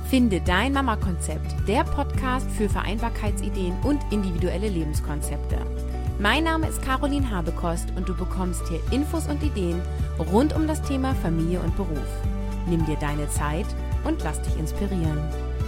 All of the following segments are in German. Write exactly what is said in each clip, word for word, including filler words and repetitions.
Finde dein Mama-Konzept, der Podcast für Vereinbarkeitsideen und individuelle Lebenskonzepte. Mein Name ist Caroline Habekost und du bekommst hier Infos und Ideen rund um das Thema Familie und Beruf. Nimm dir deine Zeit und lass dich inspirieren.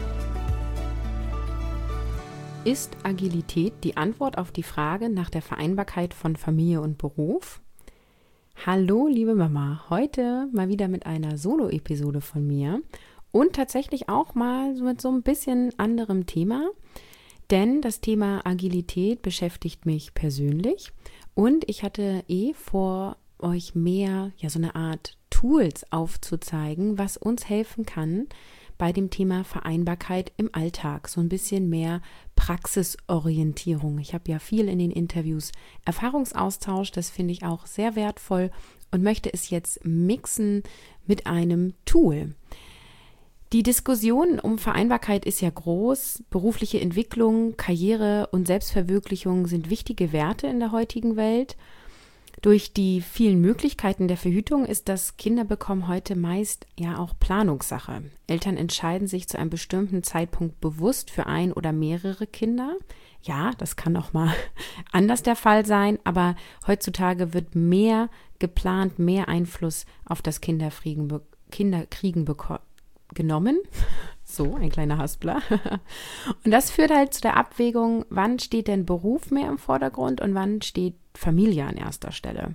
Ist Agilität die Antwort auf die Frage nach der Vereinbarkeit von Familie und Beruf? Hallo liebe Mama, heute mal wieder mit einer Solo-Episode von mir. Und tatsächlich auch mal mit so ein bisschen anderem Thema, denn das Thema Agilität beschäftigt mich persönlich und ich hatte eh vor, euch mehr, ja so eine Art Tools aufzuzeigen, was uns helfen kann bei dem Thema Vereinbarkeit im Alltag, so ein bisschen mehr Praxisorientierung. Ich habe ja viel in den Interviews Erfahrungsaustausch, das finde ich auch sehr wertvoll und möchte es jetzt mixen mit einem Tool. Die Diskussion um Vereinbarkeit ist ja groß. Berufliche Entwicklung, Karriere und Selbstverwirklichung sind wichtige Werte in der heutigen Welt. Durch die vielen Möglichkeiten der Verhütung ist das Kinderbekommen heute meist ja auch Planungssache. Eltern entscheiden sich zu einem bestimmten Zeitpunkt bewusst für ein oder mehrere Kinder. Ja, das kann auch mal anders der Fall sein, aber heutzutage wird mehr geplant, mehr Einfluss auf das Kinderkriegen, Kinderkriegen bekommen. genommen, so ein kleiner Haspler. Und das führt halt zu der Abwägung, wann steht denn Beruf mehr im Vordergrund und wann steht Familie an erster Stelle.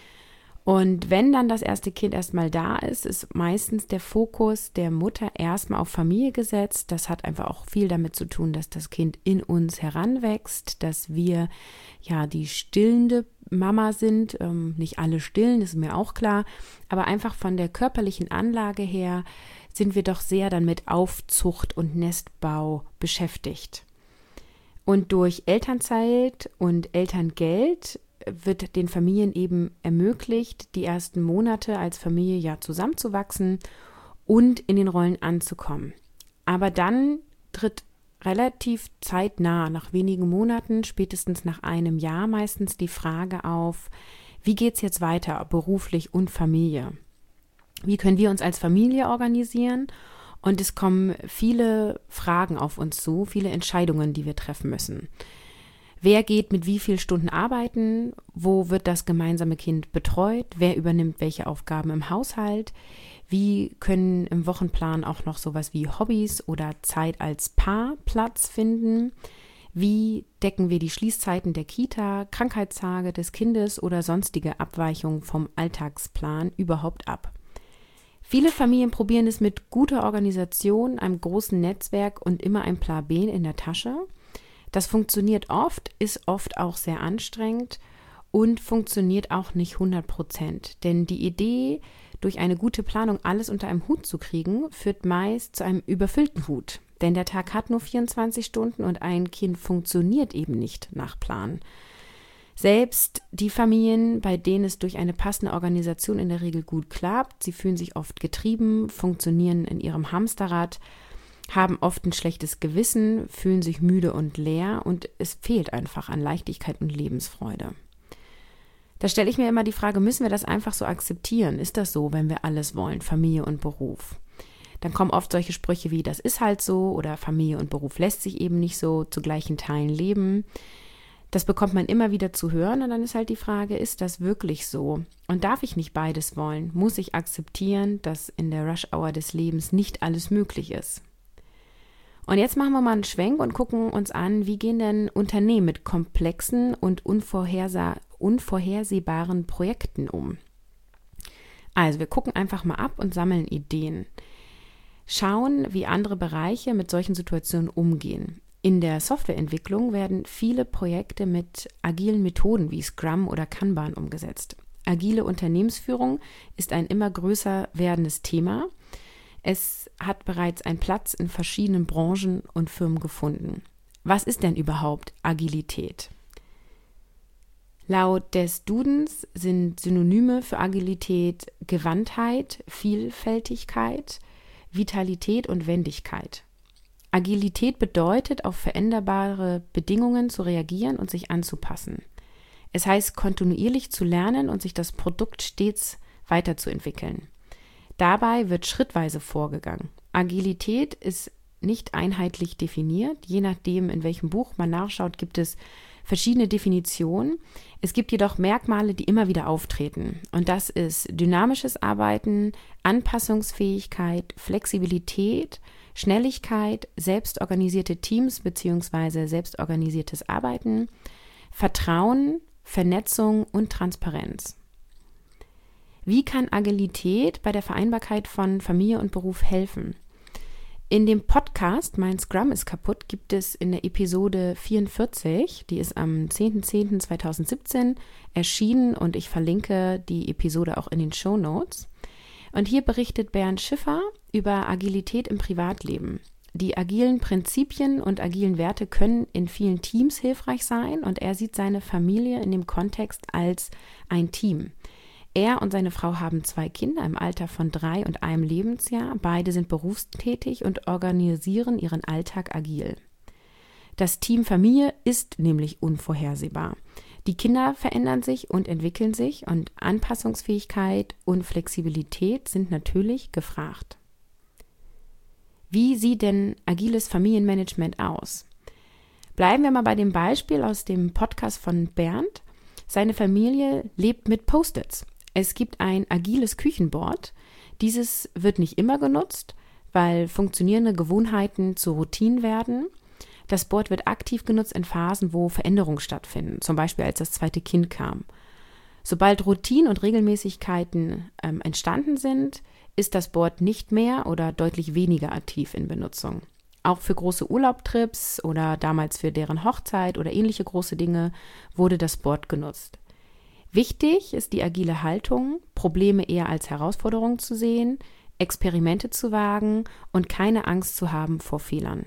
Und wenn dann das erste Kind erstmal da ist, ist meistens der Fokus der Mutter erstmal auf Familie gesetzt. Das hat einfach auch viel damit zu tun, dass das Kind in uns heranwächst, dass wir ja die stillende Mama sind. Ähm, nicht alle stillen, ist mir auch klar, aber einfach von der körperlichen Anlage her sind wir doch sehr dann mit Aufzucht und Nestbau beschäftigt. Und durch Elternzeit und Elterngeld wird den Familien eben ermöglicht, die ersten Monate als Familie ja zusammenzuwachsen und in den Rollen anzukommen. Aber dann tritt relativ zeitnah, nach wenigen Monaten, spätestens nach einem Jahr meistens die Frage auf, wie geht's jetzt weiter, beruflich und Familie? Wie können wir uns als Familie organisieren? Und es kommen viele Fragen auf uns zu, viele Entscheidungen, die wir treffen müssen. Wer geht mit wie vielen Stunden arbeiten? Wo wird das gemeinsame Kind betreut? Wer übernimmt welche Aufgaben im Haushalt? Wie können im Wochenplan auch noch sowas wie Hobbys oder Zeit als Paar Platz finden? Wie decken wir die Schließzeiten der Kita, Krankheitstage des Kindes oder sonstige Abweichungen vom Alltagsplan überhaupt ab? Viele Familien probieren es mit guter Organisation, einem großen Netzwerk und immer ein Plan B in der Tasche. Das funktioniert oft, ist oft auch sehr anstrengend und funktioniert auch nicht hundert Prozent. Denn die Idee, durch eine gute Planung alles unter einem Hut zu kriegen, führt meist zu einem überfüllten Hut. Denn der Tag hat nur vierundzwanzig Stunden und ein Kind funktioniert eben nicht nach Plan. Selbst die Familien, bei denen es durch eine passende Organisation in der Regel gut klappt, sie fühlen sich oft getrieben, funktionieren in ihrem Hamsterrad, haben oft ein schlechtes Gewissen, fühlen sich müde und leer und es fehlt einfach an Leichtigkeit und Lebensfreude. Da stelle ich mir immer die Frage, müssen wir das einfach so akzeptieren? Ist das so, wenn wir alles wollen, Familie und Beruf? Dann kommen oft solche Sprüche wie, das ist halt so oder Familie und Beruf lässt sich eben nicht so zu gleichen Teilen leben. Das bekommt man immer wieder zu hören und dann ist halt die Frage, ist das wirklich so? Und darf ich nicht beides wollen? Muss ich akzeptieren, dass in der Rush-Hour des Lebens nicht alles möglich ist? Und jetzt machen wir mal einen Schwenk und gucken uns an, wie gehen denn Unternehmen mit komplexen und unvorhersa- unvorhersehbaren Projekten um? Also wir gucken einfach mal ab und sammeln Ideen. Schauen, wie andere Bereiche mit solchen Situationen umgehen. In der Softwareentwicklung werden viele Projekte mit agilen Methoden wie Scrum oder Kanban umgesetzt. Agile Unternehmensführung ist ein immer größer werdendes Thema. Es hat bereits einen Platz in verschiedenen Branchen und Firmen gefunden. Was ist denn überhaupt Agilität? Laut des Dudens sind Synonyme für Agilität Gewandtheit, Vielfältigkeit, Vitalität und Wendigkeit. Agilität bedeutet, auf veränderbare Bedingungen zu reagieren und sich anzupassen. Es heißt, kontinuierlich zu lernen und sich das Produkt stets weiterzuentwickeln. Dabei wird schrittweise vorgegangen. Agilität ist nicht einheitlich definiert. Je nachdem, in welchem Buch man nachschaut, gibt es verschiedene Definitionen. Es gibt jedoch Merkmale, die immer wieder auftreten. Und das ist dynamisches Arbeiten, Anpassungsfähigkeit, Flexibilität, Schnelligkeit, selbstorganisierte Teams bzw. selbstorganisiertes Arbeiten, Vertrauen, Vernetzung und Transparenz. Wie kann Agilität bei der Vereinbarkeit von Familie und Beruf helfen? In dem Podcast Mein Scrum ist kaputt gibt es in der Episode vierundvierzig, die ist am zehnten zehnten zweitausendsiebzehn erschienen und ich verlinke die Episode auch in den Shownotes. Und hier berichtet Bernd Schiffer über Agilität im Privatleben. Die agilen Prinzipien und agilen Werte können in vielen Teams hilfreich sein und er sieht seine Familie in dem Kontext als ein Team. Er und seine Frau haben zwei Kinder im Alter von drei und einem Lebensjahr. Beide sind berufstätig und organisieren ihren Alltag agil. Das Team Familie ist nämlich unvorhersehbar. Die Kinder verändern sich und entwickeln sich und Anpassungsfähigkeit und Flexibilität sind natürlich gefragt. Wie sieht denn agiles Familienmanagement aus? Bleiben wir mal bei dem Beispiel aus dem Podcast von Bernd. Seine Familie lebt mit Post-its. Es gibt ein agiles Küchenboard. Dieses wird nicht immer genutzt, weil funktionierende Gewohnheiten zu Routinen werden. Das Board wird aktiv genutzt in Phasen, wo Veränderungen stattfinden, zum Beispiel als das zweite Kind kam. Sobald Routinen und Regelmäßigkeiten ähm, entstanden sind, ist das Board nicht mehr oder deutlich weniger aktiv in Benutzung. Auch für große Urlaubtrips oder damals für deren Hochzeit oder ähnliche große Dinge wurde das Board genutzt. Wichtig ist die agile Haltung, Probleme eher als Herausforderung zu sehen, Experimente zu wagen und keine Angst zu haben vor Fehlern.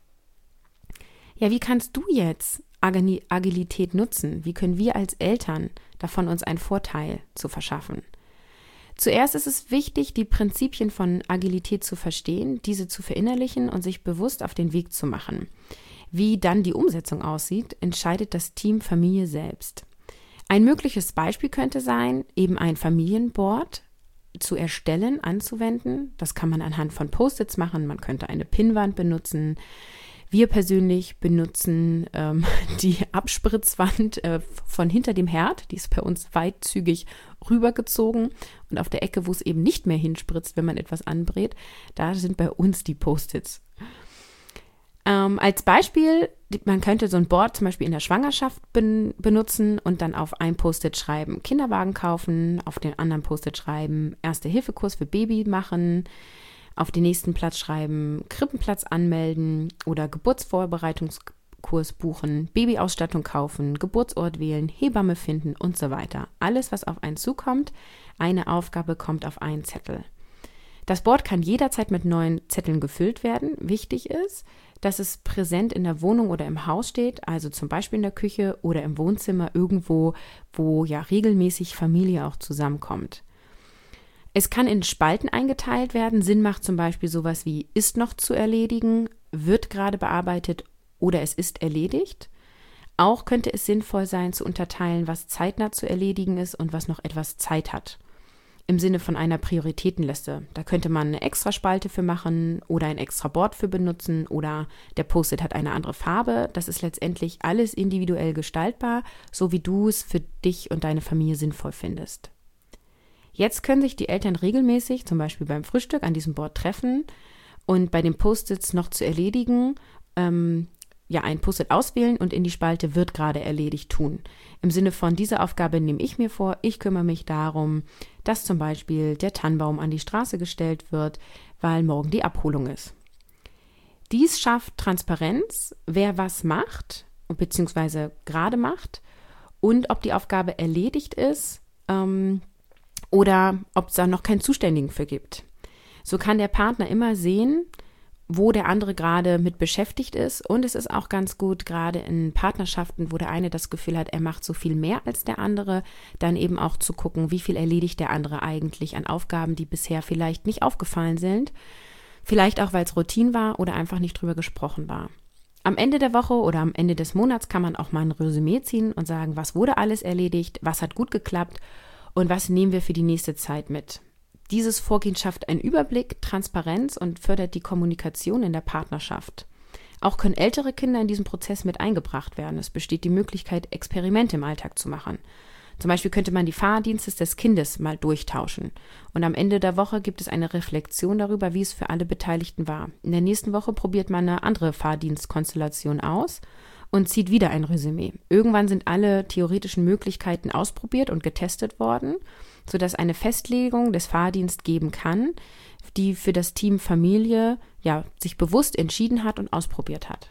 Ja, wie kannst du jetzt Agilität nutzen? Wie können wir als Eltern davon uns einen Vorteil zu verschaffen? Zuerst ist es wichtig, die Prinzipien von Agilität zu verstehen, diese zu verinnerlichen und sich bewusst auf den Weg zu machen. Wie dann die Umsetzung aussieht, entscheidet das Team Familie selbst. Ein mögliches Beispiel könnte sein, eben ein Familienboard zu erstellen, anzuwenden. Das kann man anhand von Post-its machen, man könnte eine Pinnwand benutzen. Wir persönlich benutzen ähm, die Abspritzwand äh, von hinter dem Herd, die ist bei uns weitzügig rübergezogen und auf der Ecke, wo es eben nicht mehr hinspritzt, wenn man etwas anbrät, da sind bei uns die Post-its. Ähm, als Beispiel, man könnte so ein Board zum Beispiel in der Schwangerschaft ben, benutzen und dann auf ein Post-it schreiben, Kinderwagen kaufen, auf den anderen Post-it schreiben, Erste-Hilfe-Kurs für Baby machen, auf den nächsten Platz schreiben, Krippenplatz anmelden oder Geburtsvorbereitungskurs buchen, Babyausstattung kaufen, Geburtsort wählen, Hebamme finden und so weiter. Alles, was auf einen zukommt, eine Aufgabe kommt auf einen Zettel. Das Board kann jederzeit mit neuen Zetteln gefüllt werden. Wichtig ist, dass es präsent in der Wohnung oder im Haus steht, also zum Beispiel in der Küche oder im Wohnzimmer irgendwo, wo ja regelmäßig Familie auch zusammenkommt. Es kann in Spalten eingeteilt werden. Sinn macht zum Beispiel sowas wie ist noch zu erledigen, wird gerade bearbeitet oder es ist erledigt. Auch könnte es sinnvoll sein, zu unterteilen, was zeitnah zu erledigen ist und was noch etwas Zeit hat. Im Sinne von einer Prioritätenliste. Da könnte man eine extra Spalte für machen oder ein extra Board für benutzen oder der Post-it hat eine andere Farbe. Das ist letztendlich alles individuell gestaltbar, so wie du es für dich und deine Familie sinnvoll findest. Jetzt können sich die Eltern regelmäßig, zum Beispiel beim Frühstück, an diesem Board treffen und bei den Post-its noch zu erledigen, ähm, ja, ein Post-it auswählen und in die Spalte wird gerade erledigt tun. Im Sinne von dieser Aufgabe nehme ich mir vor, ich kümmere mich darum, dass zum Beispiel der Tannenbaum an die Straße gestellt wird, weil morgen die Abholung ist. Dies schafft Transparenz, wer was macht, beziehungsweise gerade macht und ob die Aufgabe erledigt ist ähm, oder ob es da noch keinen Zuständigen für gibt. So kann der Partner immer sehen, wo der andere gerade mit beschäftigt ist. Und es ist auch ganz gut, gerade in Partnerschaften, wo der eine das Gefühl hat, er macht so viel mehr als der andere, dann eben auch zu gucken, wie viel erledigt der andere eigentlich an Aufgaben, die bisher vielleicht nicht aufgefallen sind. Vielleicht auch, weil es Routine war oder einfach nicht drüber gesprochen war. Am Ende der Woche oder am Ende des Monats kann man auch mal ein Resümee ziehen und sagen, was wurde alles erledigt, was hat gut geklappt und was nehmen wir für die nächste Zeit mit. Dieses Vorgehen schafft einen Überblick, Transparenz und fördert die Kommunikation in der Partnerschaft. Auch können ältere Kinder in diesen Prozess mit eingebracht werden. Es besteht die Möglichkeit, Experimente im Alltag zu machen. Zum Beispiel könnte man die Fahrdienste des Kindes mal durchtauschen. Und am Ende der Woche gibt es eine Reflexion darüber, wie es für alle Beteiligten war. In der nächsten Woche probiert man eine andere Fahrdienstkonstellation aus und zieht wieder ein Resümee. Irgendwann sind alle theoretischen Möglichkeiten ausprobiert und getestet worden, sodass eine Festlegung des Fahrdienstes geben kann, die für das Team Familie ja, sich bewusst entschieden hat und ausprobiert hat.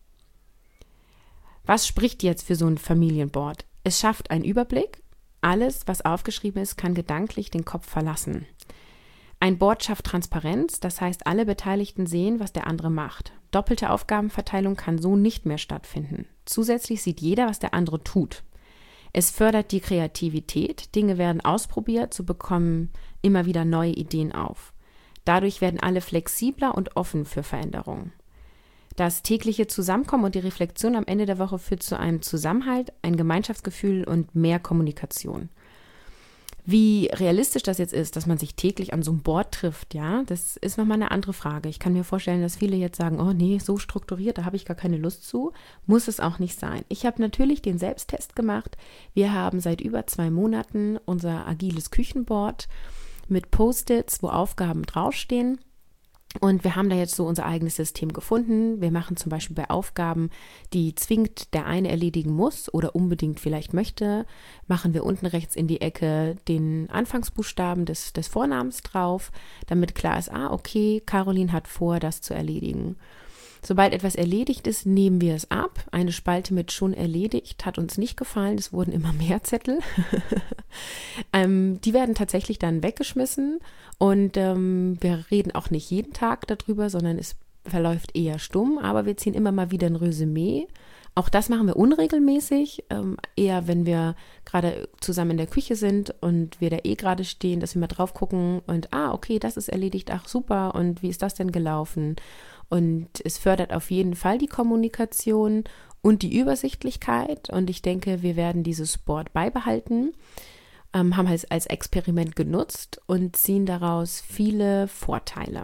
Was spricht jetzt für so ein Familienboard? Es schafft einen Überblick. Alles, was aufgeschrieben ist, kann gedanklich den Kopf verlassen. Ein Board schafft Transparenz, das heißt, alle Beteiligten sehen, was der andere macht. Doppelte Aufgabenverteilung kann so nicht mehr stattfinden. Zusätzlich sieht jeder, was der andere tut. Es fördert die Kreativität, Dinge werden ausprobiert, so bekommen immer wieder neue Ideen auf. Dadurch werden alle flexibler und offen für Veränderungen. Das tägliche Zusammenkommen und die Reflexion am Ende der Woche führt zu einem Zusammenhalt, ein Gemeinschaftsgefühl und mehr Kommunikation. Wie realistisch das jetzt ist, dass man sich täglich an so einem Board trifft, ja, das ist nochmal eine andere Frage. Ich kann mir vorstellen, dass viele jetzt sagen, oh nee, so strukturiert, da habe ich gar keine Lust zu. Muss es auch nicht sein. Ich habe natürlich den Selbsttest gemacht. Wir haben seit über zwei Monaten unser agiles Küchenboard mit Post-its, wo Aufgaben draufstehen. Und wir haben da jetzt so unser eigenes System gefunden. Wir machen zum Beispiel bei Aufgaben, die zwingend der eine erledigen muss oder unbedingt vielleicht möchte, machen wir unten rechts in die Ecke den Anfangsbuchstaben des, des Vornamens drauf, damit klar ist, ah, okay, Caroline hat vor, das zu erledigen. Sobald etwas erledigt ist, nehmen wir es ab. Eine Spalte mit schon erledigt hat uns nicht gefallen. Es wurden immer mehr Zettel. ähm, die werden tatsächlich dann weggeschmissen und ähm, wir reden auch nicht jeden Tag darüber, sondern es verläuft eher stumm. Aber wir ziehen immer mal wieder ein Resümee. Auch das machen wir unregelmäßig, ähm, eher wenn wir gerade zusammen in der Küche sind und wir da eh gerade stehen, dass wir mal drauf gucken und ah, okay, das ist erledigt, ach super, und wie ist das denn gelaufen? Und es fördert auf jeden Fall die Kommunikation und die Übersichtlichkeit. Und ich denke, wir werden dieses Board beibehalten, ähm, haben es als Experiment genutzt und ziehen daraus viele Vorteile.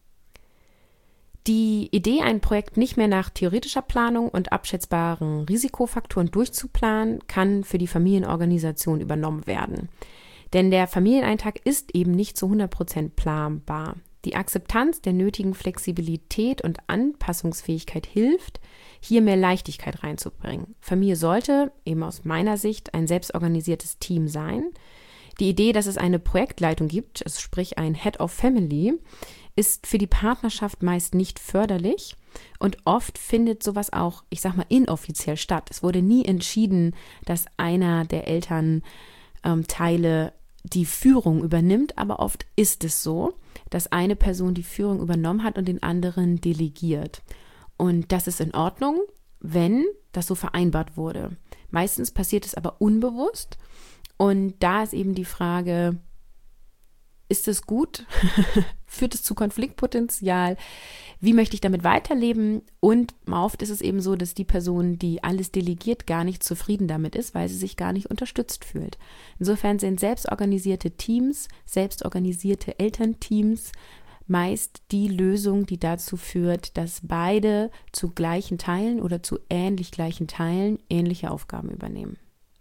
Die Idee, ein Projekt nicht mehr nach theoretischer Planung und abschätzbaren Risikofaktoren durchzuplanen, kann für die Familienorganisation übernommen werden. Denn der Familieneintag ist eben nicht zu hundert Prozent planbar. Die Akzeptanz der nötigen Flexibilität und Anpassungsfähigkeit hilft, hier mehr Leichtigkeit reinzubringen. Familie sollte, eben aus meiner Sicht, ein selbstorganisiertes Team sein. Die Idee, dass es eine Projektleitung gibt, also sprich ein Head of Family, ist für die Partnerschaft meist nicht förderlich und oft findet sowas auch, ich sag mal, inoffiziell statt. Es wurde nie entschieden, dass einer der Elternteile die Führung übernimmt, aber oft ist es so, dass eine Person die Führung übernommen hat und den anderen delegiert. Und das ist in Ordnung, wenn das so vereinbart wurde. Meistens passiert es aber unbewusst und da ist eben die Frage, ist es gut? Führt es zu Konfliktpotenzial? Wie möchte ich damit weiterleben? Und oft ist es eben so, dass die Person, die alles delegiert, gar nicht zufrieden damit ist, weil sie sich gar nicht unterstützt fühlt. Insofern sind selbstorganisierte Teams, selbstorganisierte Elternteams meist die Lösung, die dazu führt, dass beide zu gleichen Teilen oder zu ähnlich gleichen Teilen ähnliche Aufgaben übernehmen.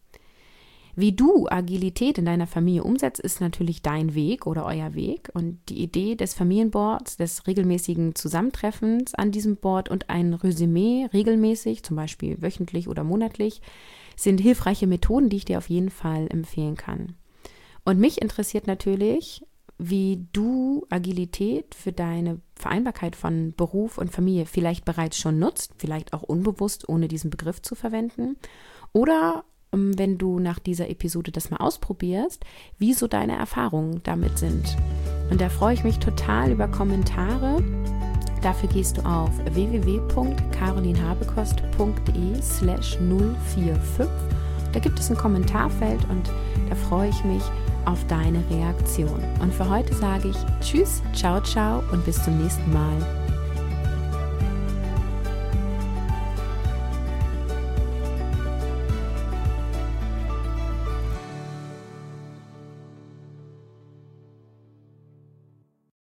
Wie du Agilität in deiner Familie umsetzt, ist natürlich dein Weg oder euer Weg. Und die Idee des Familienboards, des regelmäßigen Zusammentreffens an diesem Board und ein Resümee regelmäßig, zum Beispiel wöchentlich oder monatlich, sind hilfreiche Methoden, die ich dir auf jeden Fall empfehlen kann. Und mich interessiert natürlich, wie du Agilität für deine Vereinbarkeit von Beruf und Familie vielleicht bereits schon nutzt, vielleicht auch unbewusst, ohne diesen Begriff zu verwenden. Oder wenn du nach dieser Episode das mal ausprobierst, wie so deine Erfahrungen damit sind. Und da freue ich mich total über Kommentare. Dafür gehst du auf w w w punkt carolinhabekost punkt d e slash null vier fünf. Da gibt es ein Kommentarfeld und da freue ich mich auf deine Reaktion. Und für heute sage ich Tschüss, ciao, ciao und bis zum nächsten Mal.